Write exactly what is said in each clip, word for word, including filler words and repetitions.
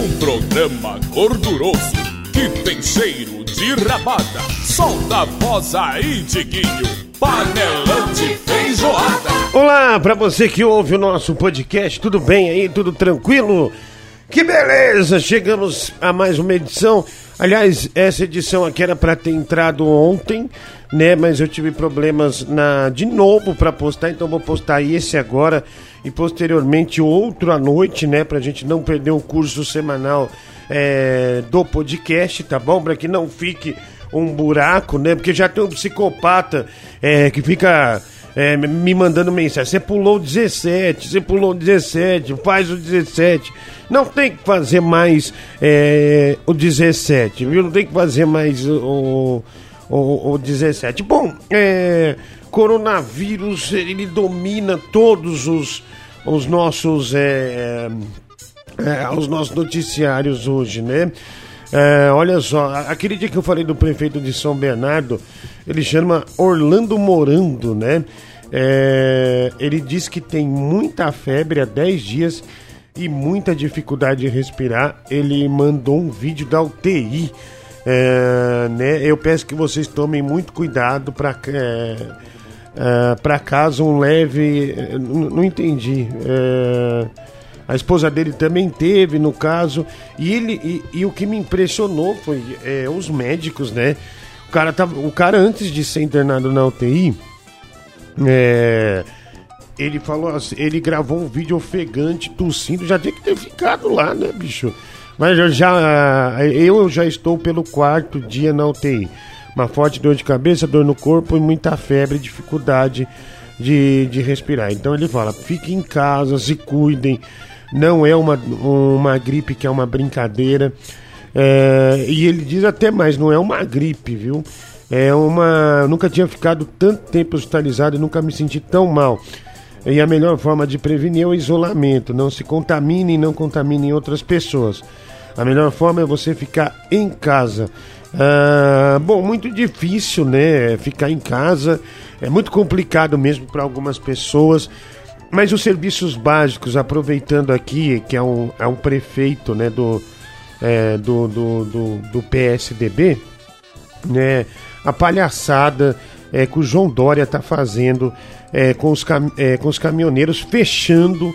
Um programa gorduroso que tem cheiro de rabada. Solta a voz aí, Diguinho, panelão de feijoada. Olá, pra você que ouve o nosso podcast, tudo bem aí? Tudo tranquilo? Que beleza! Chegamos a mais uma edição. Aliás, essa edição aqui era pra ter entrado ontem, né? Mas eu tive problemas na de novo pra postar, então vou postar esse agora e posteriormente outro à noite, né? Pra gente não perder o curso semanal é, do podcast, tá bom? Pra que não fique um buraco, né? Porque já tem um psicopata é, que fica... É, me mandando mensagem, você pulou dezessete, você pulou dezessete, faz o dezessete. Não tem que fazer mais é, o dezessete, viu? Não tem que fazer mais o, o, o dezessete. Bom, é, coronavírus, ele domina todos os, os nossos é, é, os nossos noticiários hoje, né? É, olha só, aquele dia que eu falei do prefeito de São Bernardo, ele chama Orlando Morando, né? É, ele diz que tem muita febre há dez dias e muita dificuldade de respirar. Ele mandou um vídeo da U T I, é, né? Eu peço que vocês tomem muito cuidado para é, é, para caso um leve... Não, não entendi... É, a esposa dele também teve, no caso, e, ele, e, e o que me impressionou foi é, os médicos, né? O cara, tava, o cara, antes de ser internado na U T I, é, ele falou assim, ele gravou um vídeo ofegante, tossindo, já tinha que ter ficado lá, né, bicho? Mas eu já, eu já estou pelo quarto dia na U T I. Uma forte dor de cabeça, dor no corpo e muita febre, dificuldade de, de respirar. Então ele fala, fiquem em casa, se cuidem. Não é uma, uma gripe que é uma brincadeira. É, e ele diz até mais, não é uma gripe, viu? É uma... Eu nunca tinha ficado tanto tempo hospitalizado e nunca me senti tão mal. E a melhor forma de prevenir é o isolamento. Não se contamine e não contamine outras pessoas. A melhor forma é você ficar em casa. Ah, bom, muito difícil, né? Ficar em casa. É muito complicado mesmo para algumas pessoas. Mas os serviços básicos, aproveitando aqui, que é um, é um prefeito, né, do, é, do, do, do, do P S D B, né, a palhaçada é, que o João Dória está fazendo é, com, os cam, é, com os caminhoneiros, fechando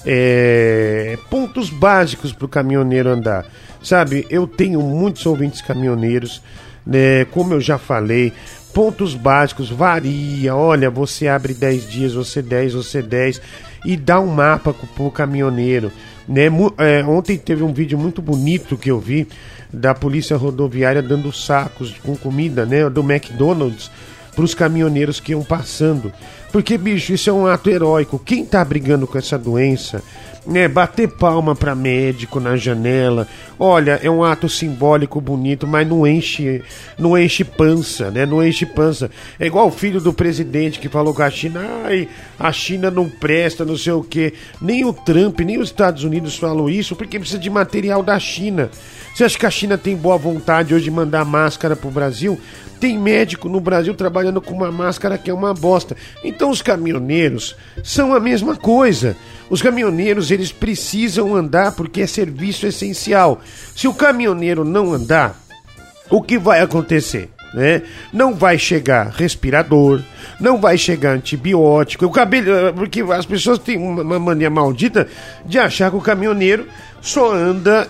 é, pontos básicos para o caminhoneiro andar. Sabe, eu tenho muitos ouvintes caminhoneiros, né, como eu já falei, pontos básicos, varia, olha, você abre dez dias, você dez, você dez, e dá um mapa pro caminhoneiro, né? É, ontem teve um vídeo muito bonito que eu vi da polícia rodoviária dando sacos com comida, né, do McDonald's pros caminhoneiros que iam passando, porque, bicho, isso é um ato heróico. Quem tá brigando com essa doença, né, bater palma pra médico na janela, olha, é um ato simbólico bonito, mas não enche, não enche pança, né, não enche pança. É igual o filho do presidente que falou que a China, ai, a China não presta, não sei o que. Nem o Trump, nem os Estados Unidos falam isso, porque precisa de material da China. Você acha que a China tem boa vontade hoje de mandar máscara pro Brasil? Tem médico no Brasil trabalhando com uma máscara que é uma bosta. Então os caminhoneiros são a mesma coisa. Os caminhoneiros, eles precisam andar porque é serviço essencial. Se o caminhoneiro não andar, o que vai acontecer? Né? Não vai chegar respirador, não vai chegar antibiótico. O cabelo, porque as pessoas têm uma mania maldita de achar que o caminhoneiro só anda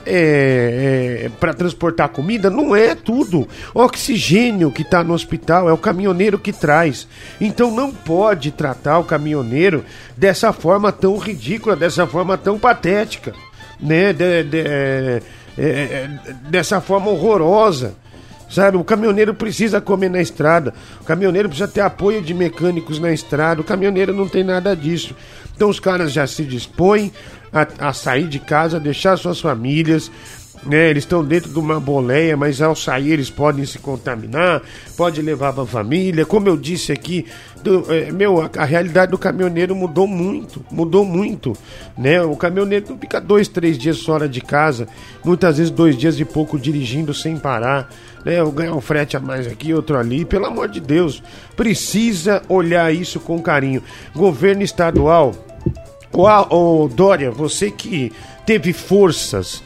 é, é, para transportar comida. Não é tudo. O oxigênio que está no hospital é o caminhoneiro que traz. Então não pode tratar o caminhoneiro dessa forma tão ridícula, dessa forma tão patética, né? de, de, é, é, dessa forma horrorosa. Sabe, o caminhoneiro precisa comer na estrada, o caminhoneiro precisa ter apoio de mecânicos na estrada, o caminhoneiro não tem nada disso. Então os caras já se dispõem a, a sair de casa, deixar suas famílias, né? Eles estão dentro de uma boleia, mas ao sair eles podem se contaminar, pode levar para a família. Como eu disse aqui, do, é, meu, a, a realidade do caminhoneiro mudou muito, mudou muito, né? O caminhoneiro não fica dois, três dias fora de casa, muitas vezes dois dias e pouco dirigindo sem parar, né? Eu ganho um frete a mais aqui, outro ali. Pelo amor de Deus, precisa olhar isso com carinho. Governo estadual, ô, ô Dória, você que teve forças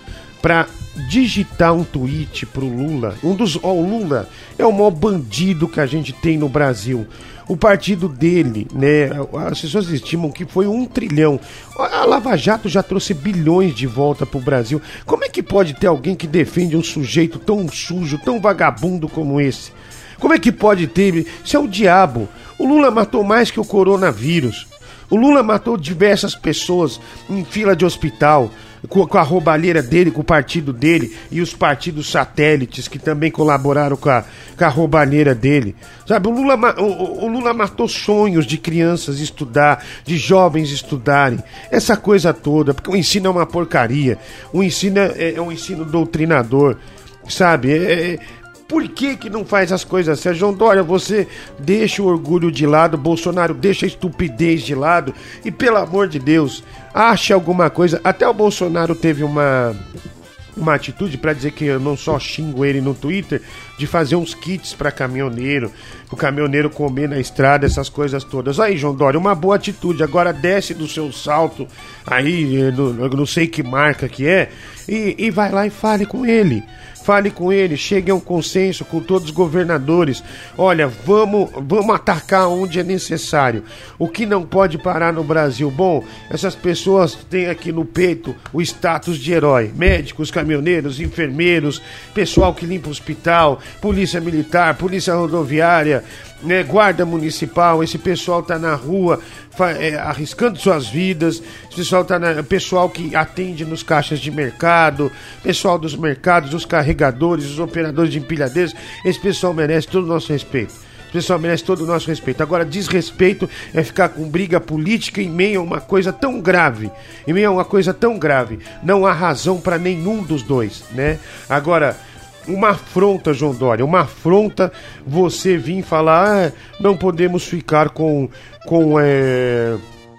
pra digitar um tweet pro Lula. Um dos, ó, o Lula é o maior bandido que a gente tem no Brasil. O partido dele, né, as pessoas estimam que foi um trilhão. A Lava Jato já trouxe bilhões de volta pro Brasil. Como é que pode ter alguém que defende um sujeito tão sujo, tão vagabundo como esse? Como é que pode ter? Isso é o diabo. O Lula matou mais que o coronavírus. O Lula matou diversas pessoas em fila de hospital, com, com a roubalheira dele, com o partido dele e os partidos satélites que também colaboraram com a, com a roubalheira dele. Sabe, o Lula, o, o Lula matou sonhos de crianças estudar, de jovens estudarem, essa coisa toda, porque o ensino é uma porcaria, o ensino é, é um ensino doutrinador, sabe, é... é Por que que não faz as coisas certas? João Dória, você deixa o orgulho de lado, Bolsonaro deixa a estupidez de lado e, pelo amor de Deus, ache alguma coisa. Até o Bolsonaro teve uma, uma atitude para dizer que eu não só xingo ele no Twitter, de fazer uns kits para caminhoneiro, o caminhoneiro comer na estrada, essas coisas todas. Aí, João Dória, uma boa atitude. Agora desce do seu salto aí, eu não sei que marca que é, e, e vai lá e fale com ele. Fale com ele, chegue a um consenso com todos os governadores. Olha, vamos, vamos atacar onde é necessário. O que não pode parar no Brasil? Bom, essas pessoas têm aqui no peito o status de herói. Médicos, caminhoneiros, enfermeiros, pessoal que limpa o hospital, polícia militar, polícia rodoviária, né, guarda municipal. Esse pessoal tá na rua é, arriscando suas vidas. Esse pessoal tá na, pessoal que atende nos caixas de mercado, pessoal dos mercados, os carregadores, os operadores de empilhadeiras. Esse pessoal merece todo o nosso respeito. Esse pessoal merece todo o nosso respeito. Agora, desrespeito é ficar com briga política em meio a uma coisa tão grave. Em meio a uma coisa tão grave. Não há razão para nenhum dos dois, né? Agora, uma afronta, João Dória, uma afronta você vir falar, ah, não podemos ficar com, com é,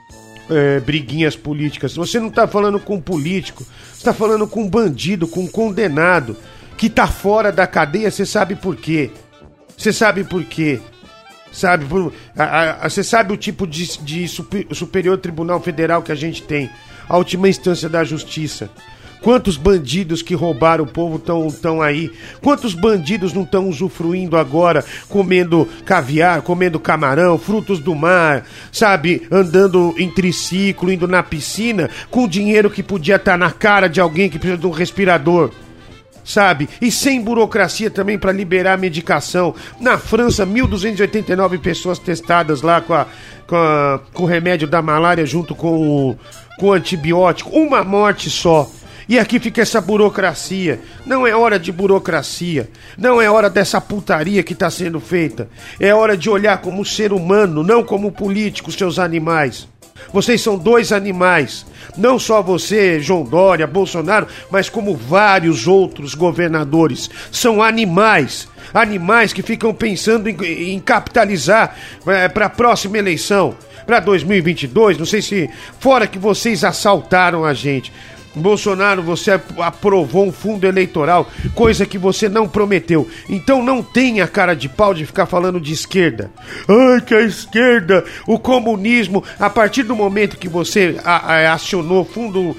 é, briguinhas políticas. Você não está falando com um político, você está falando com um bandido, com um condenado, que está fora da cadeia, você sabe por quê. Você sabe por quê. Sabe, por, a, a, você sabe o tipo de, de super, Superior Tribunal Federal que a gente tem, a última instância da justiça. Quantos bandidos que roubaram o povo estão tão aí? Quantos bandidos não estão usufruindo agora, comendo caviar, comendo camarão, frutos do mar, sabe? Andando em triciclo, indo na piscina, com dinheiro que podia estar na cara de alguém que precisa de um respirador, sabe? E sem burocracia também para liberar a medicação. Na França, mil duzentas e oitenta e nove pessoas testadas lá com, a, com, a, com o remédio da malária junto com o, com o antibiótico. Uma morte só. E aqui fica essa burocracia. Não é hora de burocracia. Não é hora dessa putaria que está sendo feita. É hora de olhar como ser humano, não como político, seus animais. Vocês são dois animais. Não só você, João Dória, Bolsonaro, mas como vários outros governadores. São animais. Animais que ficam pensando em, em capitalizar é, para a próxima eleição. Para dois mil e vinte e dois, não sei se... Fora que vocês assaltaram a gente. Bolsonaro, você aprovou um fundo eleitoral, coisa que você não prometeu. Então não tenha cara de pau de ficar falando de esquerda. Ai, que a esquerda, o comunismo, a partir do momento que você a, a, acionou fundo...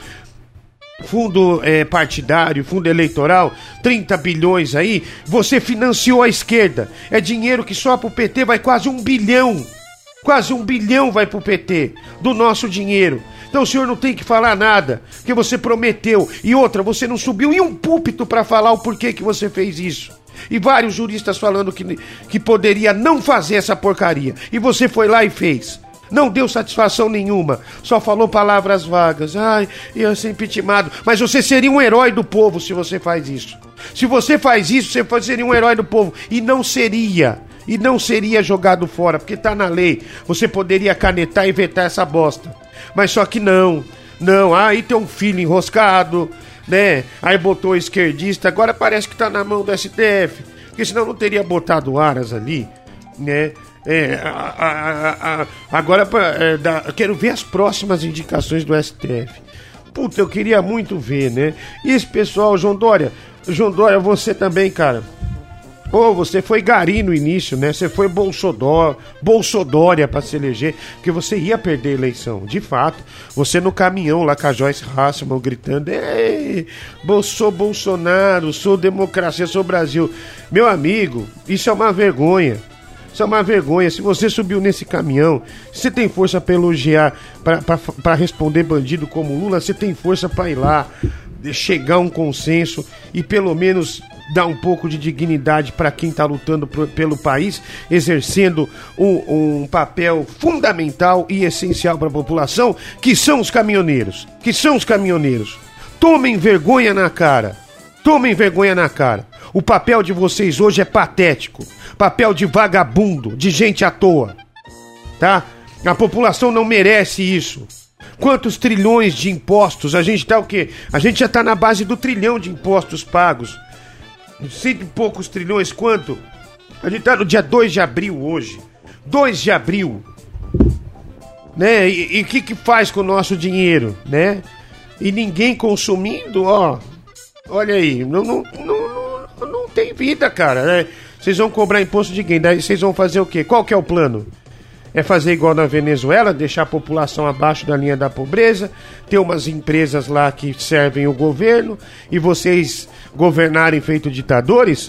Fundo é, partidário, fundo eleitoral, trinta bilhões aí, você financiou a esquerda. É dinheiro que só pro P T vai quase um bilhão. Quase um bilhão vai pro P T, do nosso dinheiro. Então o senhor não tem que falar nada, porque você prometeu. E outra, você não subiu em um púlpito para falar o porquê que você fez isso. E vários juristas falando que, que poderia não fazer essa porcaria. E você foi lá e fez. Não deu satisfação nenhuma. Só falou palavras vagas. Ai, eu sempre intimado. Mas você seria um herói do povo se você faz isso. Se você faz isso, você seria um herói do povo. E não seria. E não seria jogado fora, porque tá na lei. Você poderia canetar e vetar essa bosta. Mas só que não, não, aí tem um filho enroscado, né? Aí botou o esquerdista, agora parece que tá na mão do S T F, porque senão não teria botado o Aras ali, né? É, a, a, a, agora é, da, eu quero ver as próximas indicações do S T F. Puta, eu queria muito ver, né? E esse pessoal, João Dória, João Dória, você também, cara. Pô, você foi gari no início, né? Você foi Bolsodó, Bolsodória pra se eleger, porque você ia perder a eleição, de fato. Você no caminhão lá com a Joyce Hasselman gritando: ei, sou Bolsonaro, sou democracia, sou Brasil. Meu amigo, isso é uma vergonha. Isso é uma vergonha. Se você subiu nesse caminhão, se você tem força pra elogiar, pra, pra, pra responder bandido como Lula, você tem força pra ir lá, chegar a um consenso e pelo menos dar um pouco de dignidade para quem está lutando pro, pelo país, exercendo um, um papel fundamental e essencial para a população, que são os caminhoneiros, que são os caminhoneiros. Tomem vergonha na cara, tomem vergonha na cara. O papel de vocês hoje é patético, papel de vagabundo, de gente à toa, tá? A população não merece isso. Quantos trilhões de impostos? A gente tá o quê? A gente já tá na base do trilhão de impostos pagos. Cento e poucos trilhões, quanto? A gente tá no dia dois de abril hoje. dois de abril. Né? E o que que faz com o nosso dinheiro, né? E ninguém consumindo, ó. Olha aí, não, não, não, não, não tem vida, cara, né? Vocês vão cobrar imposto de quem? Daí vocês vão fazer o quê? Qual que é o plano? É fazer igual na Venezuela, deixar a população abaixo da linha da pobreza, ter umas empresas lá que servem o governo e vocês governarem feito ditadores?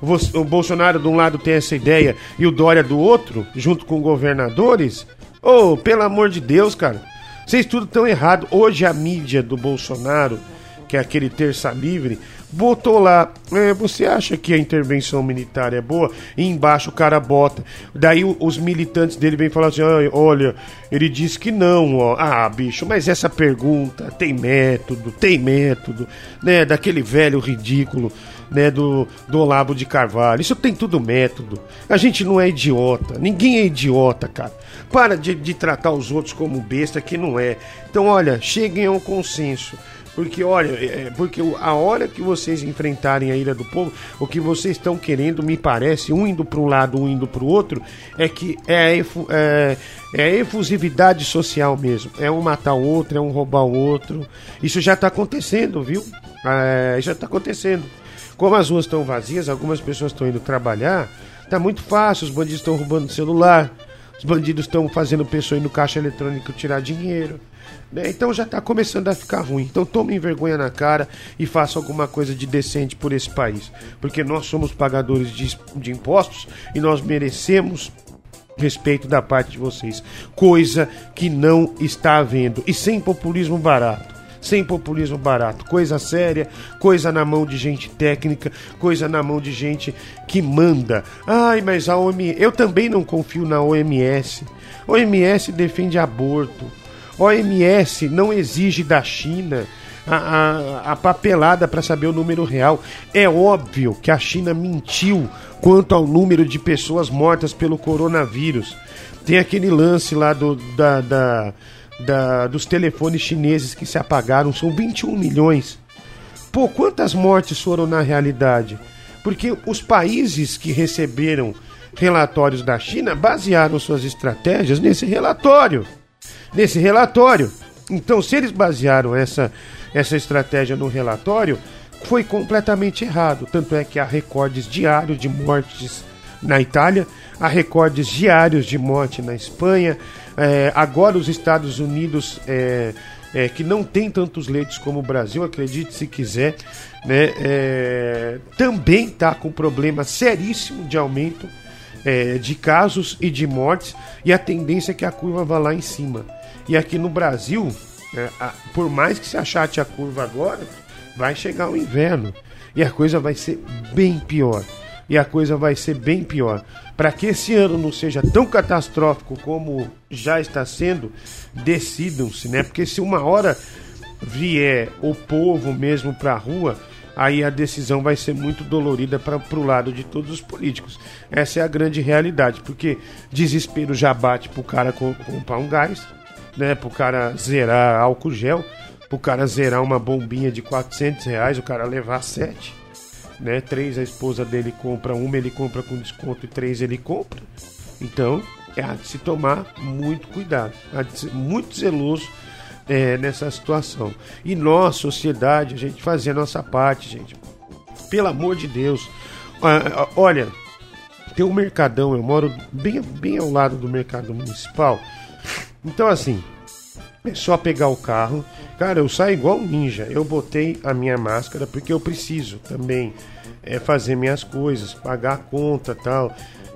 O Bolsonaro de um lado tem essa ideia e o Dória do outro, junto com governadores? Oh, pelo amor de Deus, cara, vocês tudo tão errado. Hoje a mídia do Bolsonaro, que é aquele terça livre, botou lá, é, você acha que a intervenção militar é boa? E embaixo o cara bota. Daí o, os militantes dele vêm falar assim: olha, ele disse que não, ó. Ah, bicho, mas essa pergunta tem método, tem método, né? Daquele velho ridículo, né? Do, do Olavo de Carvalho. Isso tem tudo método. A gente não é idiota, ninguém é idiota, cara. Para de, de tratar os outros como besta, que não é. Então, olha, cheguem a um consenso. Porque, olha, é, porque a hora que vocês enfrentarem a ira do povo, o que vocês estão querendo, me parece, um indo para um lado, um indo para o outro, é que é a, efu, é, é a efusividade social mesmo. É um matar o outro, é um roubar o outro. Isso já está acontecendo, viu? É, já está acontecendo. Como as ruas estão vazias, algumas pessoas estão indo trabalhar, tá muito fácil, os bandidos estão roubando celular, os bandidos estão fazendo pessoa ir no caixa eletrônico tirar dinheiro. Então já está começando a ficar ruim. Então tomem vergonha na cara e façam alguma coisa de decente por esse país. Porque nós somos pagadores de, de impostos e nós merecemos respeito da parte de vocês. Coisa que não está havendo. E sem populismo barato. Sem populismo barato. Coisa séria, coisa na mão de gente técnica, coisa na mão de gente que manda. Ai, mas a O M S... Eu também não confio na O M S. A O M S defende aborto. A O M S não exige da China a, a, a papelada para saber o número real. É óbvio que a China mentiu quanto ao número de pessoas mortas pelo coronavírus. Tem aquele lance lá do, da, da, da, dos telefones chineses que se apagaram, são vinte e um milhões. Pô, quantas mortes foram na realidade? Porque os países que receberam relatórios da China basearam suas estratégias nesse relatório. Nesse relatório. Então, se eles basearam essa, essa estratégia no relatório, foi completamente errado. Tanto é que há recordes diários de mortes na Itália, há recordes diários de morte na Espanha. É, agora os Estados Unidos, é, é, que não tem tantos leitos como o Brasil, acredite se quiser, né, é, também está com problema seríssimo de aumento é, de casos e de mortes, e a tendência é que a curva vá lá em cima. E aqui no Brasil, é, a, por mais que se achate a curva agora, vai chegar o inverno e a coisa vai ser bem pior. E a coisa vai ser bem pior. Para que esse ano não seja tão catastrófico como já está sendo, decidam-se, né? Porque se uma hora vier o povo mesmo para a rua, aí a decisão vai ser muito dolorida para o lado de todos os políticos. Essa é a grande realidade, porque desespero já bate pro cara comprar um gás, né, pro cara zerar álcool gel, pro cara zerar uma bombinha de quatrocentos reais, o cara levar sete, né, três a esposa dele compra, uma ele compra com desconto e três ele compra. Então, é de se tomar muito cuidado, há de ser muito zeloso é, nessa situação. E nós, sociedade, a gente fazer a nossa parte, gente. Pelo amor de Deus, Ah, olha, tem um mercadão, eu moro bem, bem ao lado do mercado municipal. Então assim, é só pegar o carro. Cara, eu saio igual um ninja. Eu botei a minha máscara porque eu preciso também é, fazer minhas coisas, pagar a conta e tal.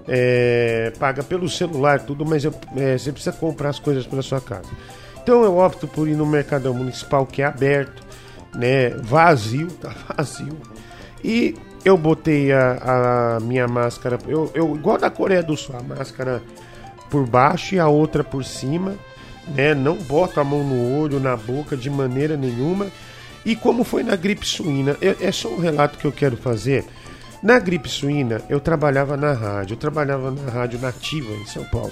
É, paga pelo celular, tudo, mas eu, é, você precisa comprar as coisas pela sua casa. Então eu opto por ir no mercadão municipal, que é aberto, né, vazio, tá vazio. E eu botei a, a minha máscara, eu, eu, igual da Coreia do Sul, a máscara por baixo e a outra por cima, né, não boto a mão no olho, na boca, de maneira nenhuma. E como foi na gripe suína, é, é só um relato que eu quero fazer. Na gripe suína, eu trabalhava na rádio, eu trabalhava na rádio Nativa, em São Paulo.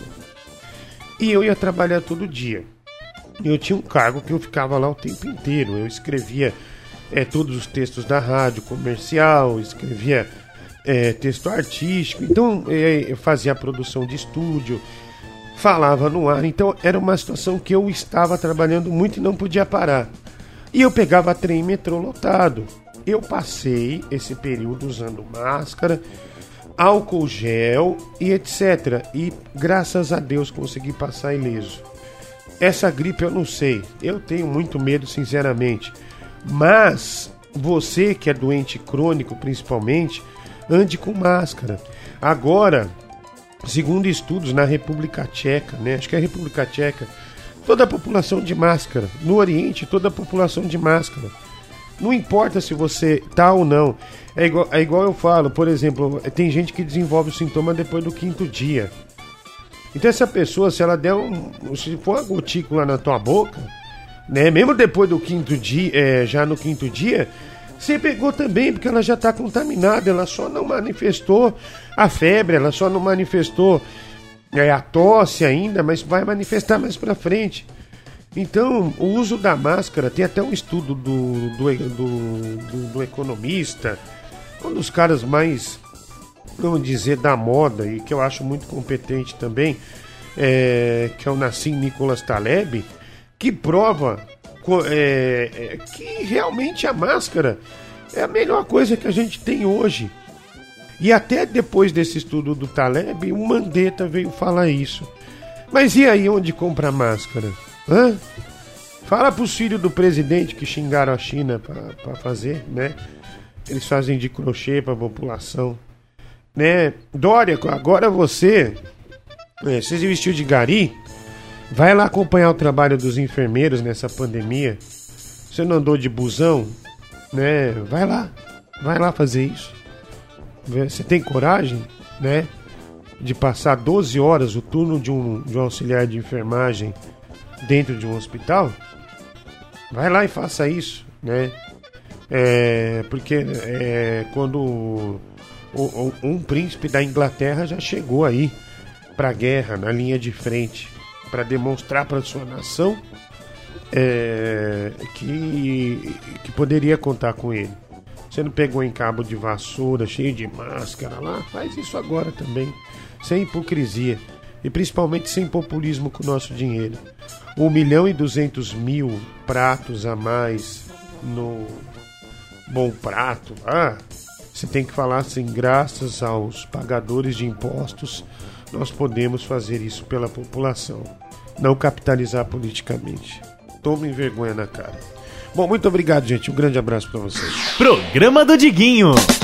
E eu ia trabalhar todo dia. Eu tinha um cargo que eu ficava lá o tempo inteiro. Eu escrevia é, todos os textos da rádio comercial, escrevia é, texto artístico. Então, é, eu fazia a produção de estúdio, falava no ar. Então, era uma situação que eu estava trabalhando muito e não podia parar. E eu pegava trem e metrô lotado. Eu passei esse período usando máscara, álcool gel e etcétera. E graças a Deus consegui passar ileso. Essa gripe eu não sei, eu tenho muito medo sinceramente. Mas você que é doente crônico principalmente, ande com máscara. Agora, segundo estudos na República Tcheca, né? Acho que é a República Tcheca, toda a população de máscara. No Oriente, toda a população de máscara. Não importa se você tá ou não. É igual, é igual eu falo, por exemplo, tem gente que desenvolve o sintoma depois do quinto dia. Então essa pessoa, se ela der um... Se for uma gotícula na tua boca, né? Mesmo depois do quinto dia, é, já no quinto dia, você pegou também, porque ela já tá contaminada. Ela só não manifestou a febre, ela só não manifestou é, a tosse ainda, mas vai manifestar mais pra frente. Então, o uso da máscara, tem até um estudo do, do, do, do, do economista, um dos caras mais, vamos dizer, da moda, e que eu acho muito competente também, é, que é o Nassim Nicholas Taleb, que prova é, é, que realmente a máscara é a melhor coisa que a gente tem hoje. E até depois desse estudo do Taleb, o Mandetta veio falar isso. Mas e aí, onde compra máscara? Hã? Fala pros filhos do presidente que xingaram a China pra, pra fazer, né? Eles fazem de crochê pra população, né? Dória, agora você, é, você se vestiu de gari, vai lá acompanhar o trabalho dos enfermeiros nessa pandemia. Você não andou de busão, né? Vai lá, vai lá fazer isso. Você tem coragem, né? De passar doze horas o turno de um, de um auxiliar de enfermagem dentro de um hospital? Vai lá e faça isso, né? É, porque é, quando o, o, um príncipe da Inglaterra já chegou aí pra guerra, na linha de frente, para demonstrar para sua nação é, que, que poderia contar com ele. Você não pegou em cabo de vassoura, cheio de máscara lá? Faz isso agora também, sem hipocrisia. E principalmente sem populismo com o nosso dinheiro. Um milhão e duzentos mil pratos a mais no Bom Prato. Ah, você tem que falar assim, graças aos pagadores de impostos, nós podemos fazer isso pela população. Não capitalizar politicamente. Tomem vergonha na cara. Bom, muito obrigado, gente. Um grande abraço pra vocês. Programa do Diguinho.